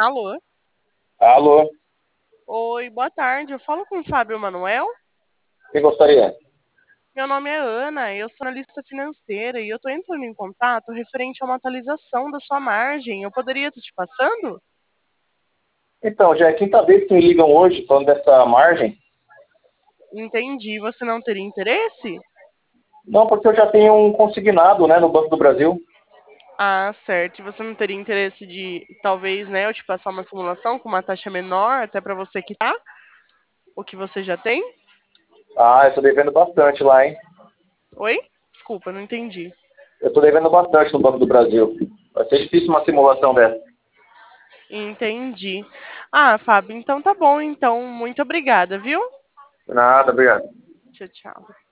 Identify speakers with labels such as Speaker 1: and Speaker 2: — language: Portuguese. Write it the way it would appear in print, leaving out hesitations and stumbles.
Speaker 1: Alô?
Speaker 2: Alô,
Speaker 1: Oi, boa tarde. Eu falo com o Fábio Manuel.
Speaker 2: quem gostaria?
Speaker 1: Meu nome é Ana, eu sou analista financeira e eu estou entrando em contato referente a uma atualização da sua margem. Eu poderia estar te passando?
Speaker 2: Então, já é quinta vez que me ligam hoje falando dessa margem.
Speaker 1: Entendi. Você não teria interesse?
Speaker 2: Não, porque eu já tenho um consignado, né, no Banco do Brasil.
Speaker 1: Ah, certo. E você não teria interesse de, talvez, né, eu te passar uma simulação com uma taxa menor, até para você quitar o que você já tem?
Speaker 2: Ah, eu tô devendo bastante lá, hein?
Speaker 1: Oi? Desculpa, não entendi.
Speaker 2: Eu tô devendo bastante no Banco do Brasil. Vai ser difícil uma simulação dessa.
Speaker 1: Entendi. Ah, Fábio, então tá bom. Então, muito obrigada, viu?
Speaker 2: Nada, obrigado.
Speaker 1: Tchau, tchau.